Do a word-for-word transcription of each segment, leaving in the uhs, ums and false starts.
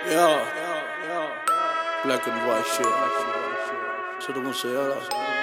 Yeah, black and white shit. Solo Musayala.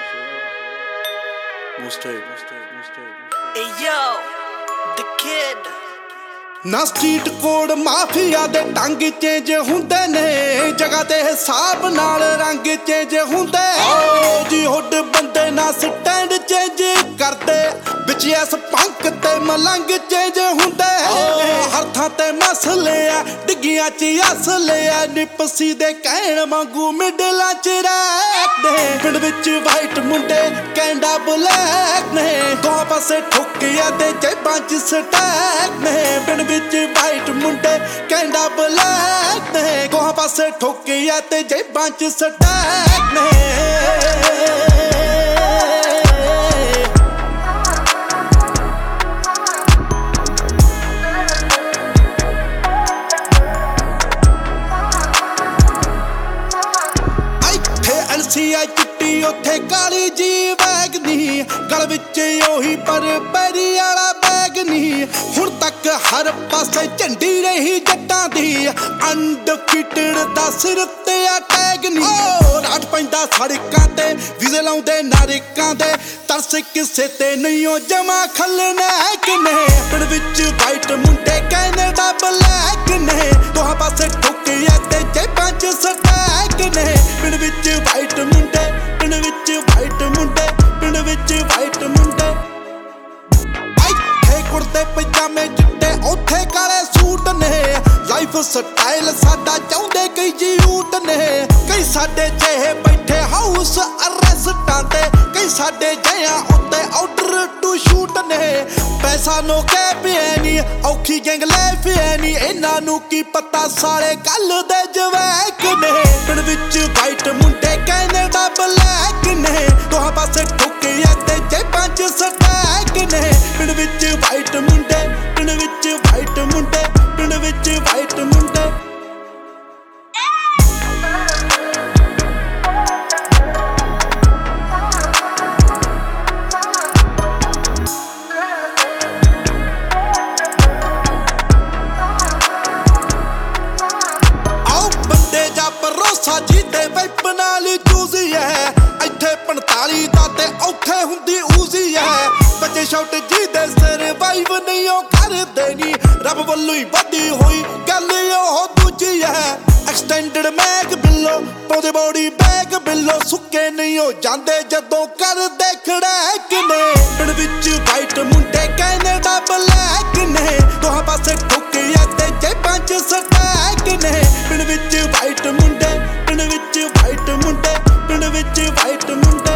Mustard. Hey yo, the kid. ਨਾ street code mafia ਦੇ ਟੰਗ change ਹੁੰਦੇ ਨੇ, ਜਗ੍ਹਾ ਤੇ ਹਿਸਾਬ ਨਾਲ ਰੰਗ ਚੇਂਜ ਹੁੰਦੇ। ਜੀ ਹੁੱਡ ਬੰਦੇ ਨਾ ਸਟੈਂਡ ਚੇਂਜ ਕਰਦੇ, ਵਿੱਚ ਐਸ ਪੰਕ ਤੇ ਮਲੰਗ ਚੇਂਜ ਹੁੰਦੇ। ਹਰ ਥਾਂ ਤੇ ਮਸਲੇ ਆ, ਡਿੱਗੀਆਂ ਚ ਅਸਲੇ ਆ, ਨਿਪਸੀ ਦੇ ਕਹਿਣ ਵਾਂਗੂ ਮਿਡਲਾਂ ਚ ਰਹਿੰਦੇ। ਪਿੰਡ ਵਿੱਚ ਵਾਈਟ ਮੁੰਡੇ ਕੈਂਡਾ ਬਲੈਕ ਨੇ, ਦੋਹਾਂ ਪਾਸੇ ਠੁੱਕਿਆ ਤੇ ਜੇਬਾਂ ਚ ਸਟੈਕ ਨੇ। ਪਿੰਡ ਵਿੱਚ ਵਾਈਟ ਮੁੰਡੇ ਕੈਂਡਾ ਬਲੈਕ ਨੇ, ਦੋਹਾਂ ਪਾਸੇ ਠੁੱਕਿਆ ਤੇ ਜੇਬਾਂ ਚ ਸਟੈਕ ਨੇ। ਐਲਸੀਆ ਚਿੱਟੀ ਉੱਥੇ ਕਾਲੀ ਜੀ ਬੈਗ ਨੀ, ਗਲ ਵਿੱਚ ਉਹੀ ਪਰ ਪੈਰੀ ਵਾਲਾ ਬੈਗ ਨੀ। ਹੁਣ ਤੱਕ ਹਰ ਪਾਸੇ ਝੰਡੀ ਰਹੀ ਜੱਟਾਂ ਦੀ, ਅਨਡਿਫੀਟਡ ਦਾ ਸਿਰ ਤੇ ਆ ਟੈਗ ਨੀ। ਰਾਟ ਪੈਂਦਾ ਸੜਕਾਂ ਤੇ, ਵੀਜ਼ੇ ਲਾਉਂਦੇ ਨਾਰਿਕਾਂ ਦੇ, ਤਰਸ ਕਿਸੇ ਤੇ ਨਹੀਂ ਉਹ ਜਮਾ ਖਲਨੈਕ ਨੇ। ਪਿੰਡ ਵਿੱਚ ਵਾਈਟ ਮੁੰਡੇ ਕੈਨੇਡਾ ਬਲੈਕ ਨੇ, ਦੋਹਾਂ ਪਾਸੇ ਠੁੱਕਿਆ ਤੇ ਜੇਬਾਂ ਚ ਸਟੈਕ ਨੇ। ਪਿੰਡ ਵਿੱਚ ਵਾਈਟ ਮੁੰਡੇ, ਪਿੰਡ ਵਿੱਚ ਵਾਈਟ ਮੁੰਡੇ, ਪਿੰਡ ਵਿੱਚ ਵਾਈਟ ਮੁੰਡੇ। ਇੱਥੇ ਕੁੜਤੇ ਪਜਾਮੇ ਚਿੱਟੇ, ਉੱਥੇ ਕਾਲੇ ਸੂਟ ਨੇ, ਲਾਈਫ ਸਟਾਈਲ ਸਾਡਾ ਚਾਹੁੰਦੇ ਕਈ ਯੂਟ ਨੇ। ਕਈ ਸਾਡੇ ਜਿਹੇ ਬੈਠੇ ਹਾਊਸ ਅਰੈਸਟਾਂ ਤੇ, ਕਈ ਸਾਡੇ ਜਿਹਾਂ ਉੱਤੇ ਆਰਡਰ ਟੂ ਸ਼ੂਟ ਨੇ। ਪੈਸਾ ਨੋ ਕਹਿ ਪਿਆ ਨੀ, ਔਖੀ ਗੈਂਗ ਲੈ ਪਿਆ ਨੀ, ਇਹਨਾਂ ਨੂੰ ਕੀ ਪਤਾ ਸਾਲੇ ਕੱਲ ਦੇ ਜਵੈਕ ਨੇ। ਪਿੰਡ ਵਿੱਚ ਵਾਈਟ ਮੁੰਡੇ ਕੈਨੇਡਾ ਬਲੈਕ ਨੇ, ਦੋਹਾਂ ਪਾਸੇ ਠੁੱਕਿਆ ਤੇ ਜੇਬਾਂ ਚ ਸਟੈਕ ਨੇ। ਪਿੰਡ ਵਿੱਚ ਵਾਈਟ ਮੁੰਡੇ, ਪਿੰਡ ਵਿੱਚ ਵਾਈਟ ਮੁੰਡੇ, ਪਿੰਡ ਵਿੱਚ ਵਾਈਟ ਮੁੰਡੇ। ਭਰੋਸਾ ਜੀਤੇ ਵੈਪ ਨਾਲ ਜੂਜ਼ੀ ਹੈ, ਇੱਥੇ ਪੰਤਾਲੀ ਦਾ ਤੇ ਔਖੇ ਹੁੰਦੀ ਊਜ਼ੀ ਹੈ। ਬੱਚੇ ਸ਼ਾਟ ਜੀ ਦੇ ਸਰਵਾਈਵ ਨਹੀਂ ਉਹ ਕਰਦੇ ਨੀ, ਰੱਬ ਵੱਲੋਂ ਹੀ ਵਧੀ ਹੋਈ ਗੱਲ ਉਹ ਦੂਜੀ ਹੈ। ਐਕਸਟੈਂਡਡ ਮੈਗ ਬਿੱਲੋ ਪਾਉਂਦੇ ਬੋਡੀ ਬੈਗ ਬਿੱਲੋ, ਸੁੱਕੇ ਨਹੀਂ ਉਹ ਜਾਂਦੇ ਜਦੋਂ ਕਰਦੇ ਖੜੈਕ ਨੇ। ਪਿੰਡ ਵਿੱਚ ਵਾਈਟ ਮੁੰਡੇ ਕੈਨੇਡਾ ਬਲੈਕ ਨੇ, ਦੋਹਾਂ ਪਾਸੇ ਠੁੱਕਿਆ ਤੇ ਜੇਬਾਂ ਚ ਸਟੈਕ ਨੇ। ਪਿੰਡ ਵਿੱਚ ਵਾਈਟ ਮੁੰਡੇ, ਪਿੰਡ ਵਿੱਚ ਵਾਈਟ ਮੁੰਡੇ, ਪਿੰਡ ਵਿੱਚ ਵਾਈਟ ਮੁੰਡੇ।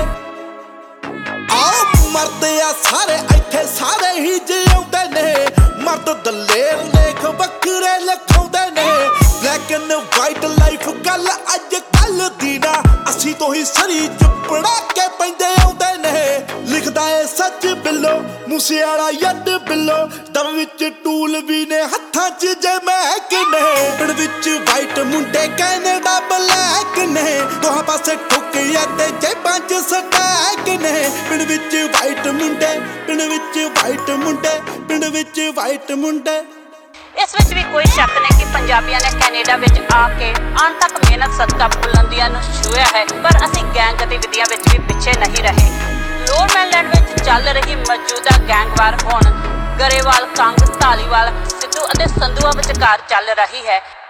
ਆਓ ਮਰਦੇ ਆ ਸਾਰੇ ਇੱਥੇ ਸਾਰੇ ਹੀ ਜਿਉਂਦੇ ਨੇ, ਮਰਦ ਦਲੇਰ ਲੇਖ ਵੱਖਰੇ ਲਿਖਾਉਂਦੇ ਨੇ। ਬਲੈਕ ਐਂਡ ਵਾਈਟ ਲਾਈਫ ਗੱਲ ਅੱਜ ਕੱਲ ਦੀ ਨਾ, ਅਸੀਂ ਤੋਂ ਹੀ ਸਰੀ ਚਪੜਾ ਕੇ ਪੈਂਦੇ ਆਉਂਦੇ ਨੇ। ਲਿਖਦਾ ਏ ਸੱਚ ਬਿੱਲੋ, ਮੂਸੇ ਵਾਲਾ ਯੱਡ ਬਿੱਲੋ, ਦਮ ਵਿੱਚ ਟੂਲ ਵੀ ਨੇ ਹੱਥਾਂ ਚ ਜਮੈਕ ਨੇ। ਪਿੰਡ ਵਿੱਚ ਵਾਈਟ ਮੁੰਡੇ ਕੈਨੇਡਾ ਬਲੈਕ ਨੇ, ਦੋਹਾਂ ਪਾਸੇ ਠੁੱਕਿਆ ਤੇ ਜੇਬਾਂ ਚ ਸਟੈਕ ਨੇ। ਪਿੰਡ ਵਿੱਚ ਵਾਈਟ ਮੁੰਡੇ, ਪਿੰਡ ਵਿੱਚ ਵਾਈਟ ਮੁੰਡੇ, ਪਿੰਡ ਵਿੱਚ ਵਾਈਟ ਮੁੰਡੇ। ਇਸ ਵਿੱਚ ਵੀ ਕੋਈ ਸ਼ੱਕ ਨਹੀਂ ਕਿ ਪੰਜਾਬੀਆਂ ਨੇ ਕੈਨੇਡਾ ਵਿੱਚ ਆ ਕੇ ਅਣਥੱਕ ਮਿਹਨਤ ਸਦਕਾ ਬੁਲੰਦੀਆਂ ਨੂੰ ਛੂਹਿਆ ਹੈ, ਪਰ ਅਸੀਂ ਗੈਂਗ ਗਤੀਵਿਧੀਆਂ ਵਿੱਚ ਵੀ ਪਿੱਛੇ ਨਹੀਂ ਰਹੇ। ਲੋਅਰਮੈਨਲੈਂਡ ਵਿੱਚ ਚੱਲ ਰਹੀ ਮੌਜੂਦਾ ਗੈਂਗਵਾਰ ਹੁਣ ਗਰੇਵਾਲ, ਕੰਗ, ਧਾਲੀਵਾਲ, ਸਿੱਧੂ ਅਤੇ ਸੰਧੂਆ ਵਿਚਕਾਰ ਚੱਲ ਰਹੀ ਹੈ।